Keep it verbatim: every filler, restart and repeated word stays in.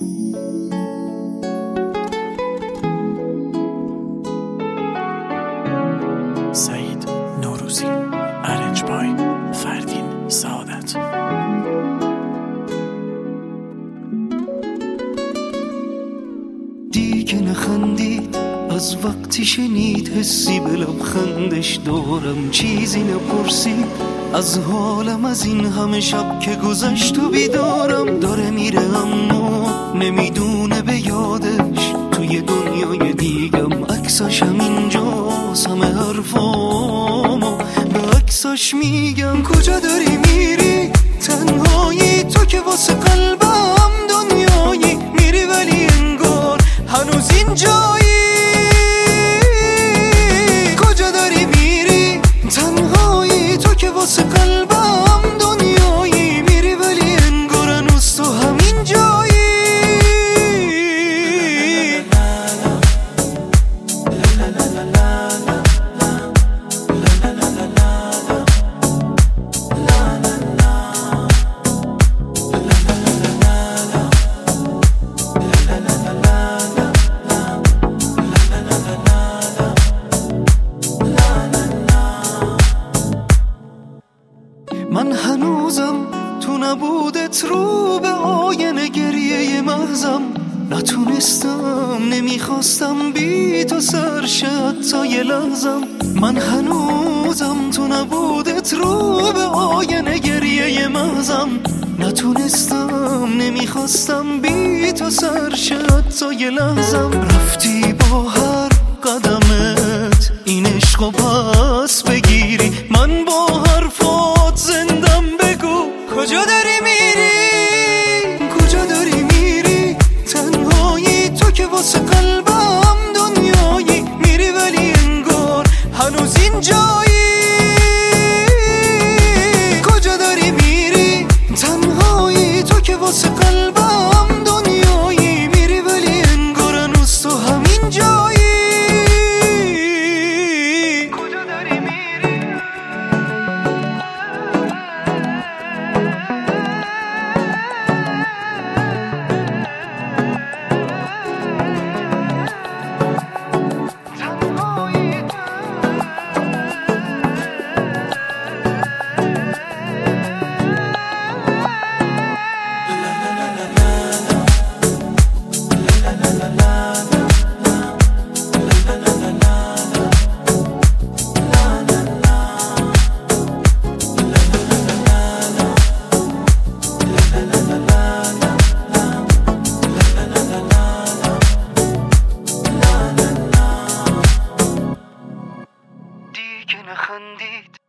سعید نوروزی، ارنج بای فردین سعادت. دیگه نخندید از وقتی شنید، حسی به لبخندش دارم چیزی نپرسید از حالم، از این همه شب که گذشت و بیدارم. داره میره اما نمیدونه به یادش توی دنیای دیگم عکساش همینجاست. همه حرفامو به عکساش میگم. کجا داری میری تنهایی تو که واسه قلبم دنیایی، میری ولی انگار هنوز اینجایی. کجا داری میری تنهایی تو که واسه قلبم دنیایی، میری ولی انگار هنوز تو همین جایی. من هنوزم تو نبودت رو به آینه گریه محضم، نتونستم نمیخواستم بی تو سر شد تا یه لحظم. من هنوزم تو نبودت رو به آینه گریه محضم، نتونستم نمیخواستم بی تو سر شد تا یه لحظم. رفتی با هر قدمت این عشقو پس بگیری، من با حرفات زندم. بگو کجا داری میری کجا داری میری تنهایی تو که واسه قلبم دنیایی، میری ولی انگار هنوز اینجایی. کجا داری میری تنهایی تو که واسه قلبم دنیایی، میری ولی انگار هنوز تو همین جایی. دیگه نخندید